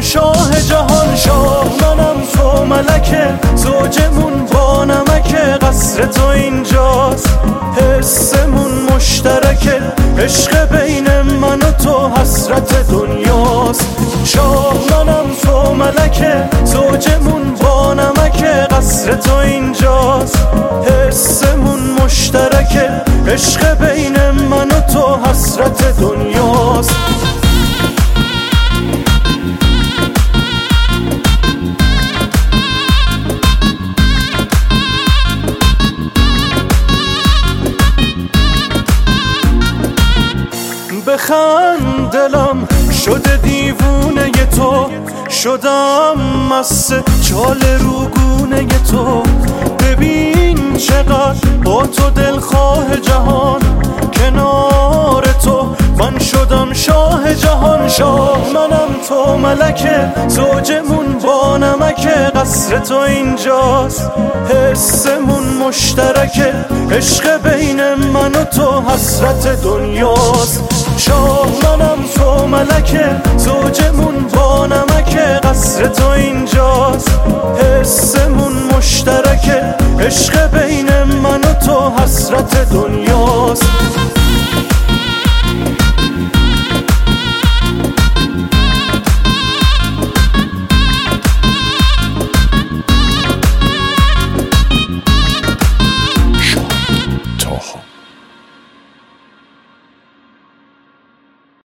شاه جهان، شاه منم تو ملکه، زوجمون با نمکه، قصر تو اینجاست حسمون مشترکه، عشق بین من و تو حسرت دنیاست. شاه منم تو ملکه، زوجمون با نمکه، قصر تو اینجاست حسمون مشترکه، عشق بین من و تو حسرت دنیاست. بخند دلم شده دیوونه تو، شدم مست چال روگونه تو. ببین چقدر با تو دلخواه جهان، کنار تو من شدم شاه جهان. شاه منم تو ملکه، زوجمون با نمکه، قصر تو اینجاست حسمون مشترکه، عشق بین من و تو حسرت دنیاست. شاه منم تو ملکه، زوجمون با نمکه، قصر تو اینجاست حسمون مشترکه، عشق بین من و تو حسرت دنیاست.